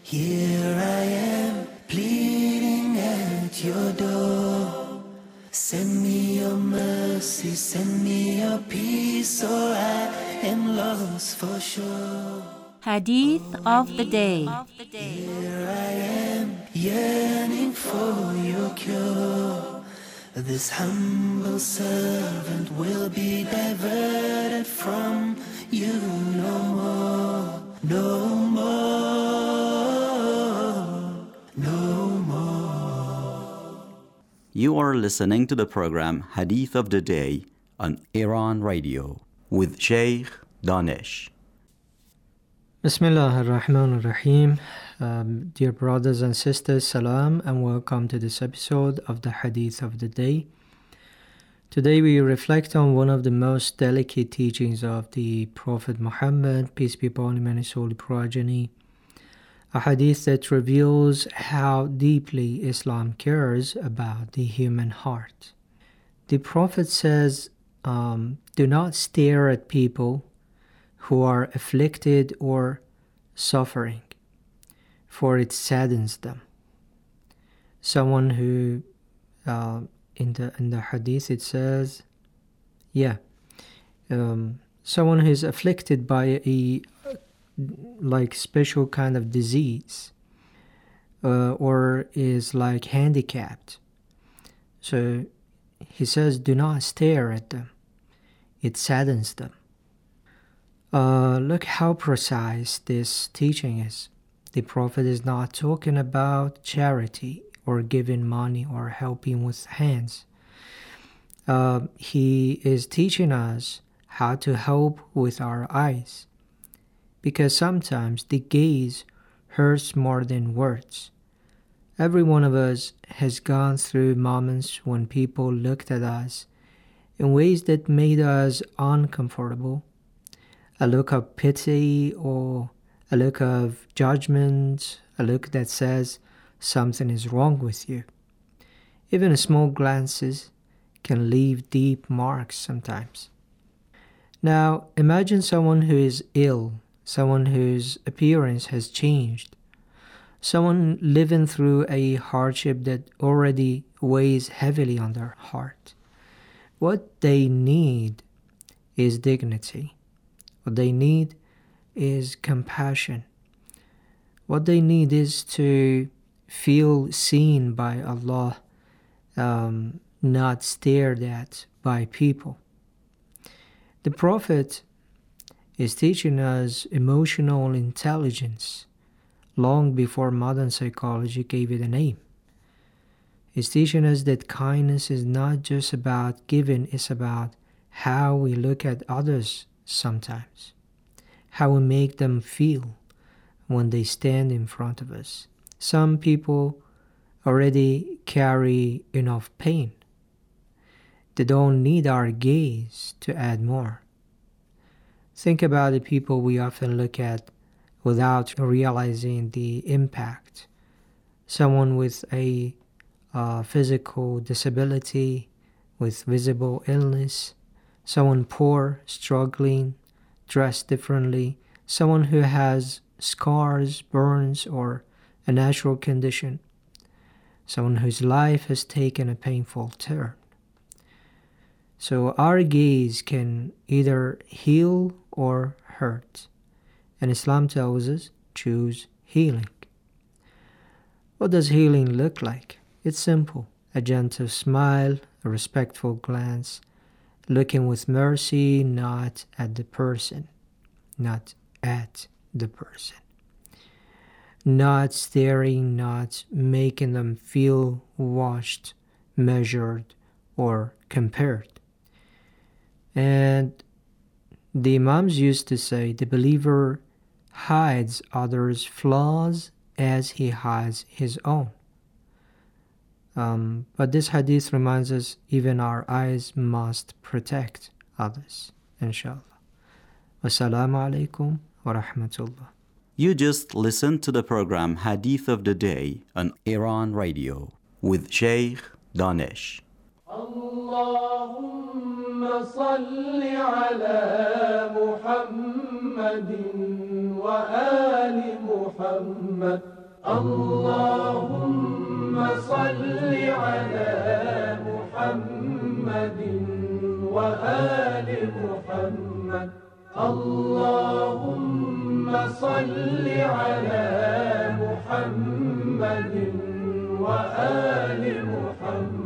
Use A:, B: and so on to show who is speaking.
A: Here I am, pleading at your door. Send me your mercy, send me your peace, or I am lost for sure.
B: Hadith of the Day.
A: Here I am, yearning for your cure. This humble servant will be diverted from you no more, no more, no more.
C: You are listening to the program Hadith of the Day on Iran Radio with Sheikh Danish.
D: Bismillah ar-Rahman ar-Rahim. Dear brothers and sisters, salam and welcome to this episode of the Hadith of the Day. Today we reflect on one of the most delicate teachings of the Prophet Muhammad, peace be upon him and his holy progeny. A hadith that reveals how deeply Islam cares about the human heart. The Prophet says, do not stare at people who are afflicted or suffering, for it saddens them. Someone who, in the hadith it says, someone who is afflicted by a special kind of disease, or is like handicapped. So he says, do not stare at them. It saddens them. Look how precise this teaching is. The Prophet is not talking about charity or giving money or helping with hands. He is teaching us how to help with our eyes, because sometimes the gaze hurts more than words. Every one of us has gone through moments when people looked at us in ways that made us uncomfortable. A look of pity or a look of judgment, a look that says something is wrong with you. Even small glances can leave deep marks sometimes. Now, imagine someone who is ill, someone whose appearance has changed, someone living through a hardship that already weighs heavily on their heart. What they need is dignity. What they need is compassion. What they need is to feel seen by Allah, not stared at by people. The Prophet is teaching us emotional intelligence long before modern psychology gave it a name. He's teaching us that kindness is not just about giving, it's about how we look at others sometimes, how we make them feel when they stand in front of us. Some people already carry enough pain. They don't need our gaze to add more. Think about the people we often look at without realizing the impact. Someone with a physical disability, with visible illness, someone poor, struggling, dressed differently, someone who has scars, burns, or a natural condition, someone whose life has taken a painful turn. So our gaze can either heal or hurt. And Islam tells us, choose healing. What does healing look like? It's simple. A gentle smile, a respectful glance, looking with mercy, not at the person. Not staring, not making them feel watched, measured, or compared. And the Imams used to say, the believer hides others' flaws as he hides his own. But this hadith reminds us even our eyes must protect others, inshallah. Wassalamu alaikum wa rahmatullah.
C: You just listened to the program Hadith of the Day on Iran Radio with Sheikh Danish.
E: Allahumma salli ala Muhammadin wa ali Muhammad. محمد اللهم صل على محمد وآل محمد اللهم صل على محمد وآل محمد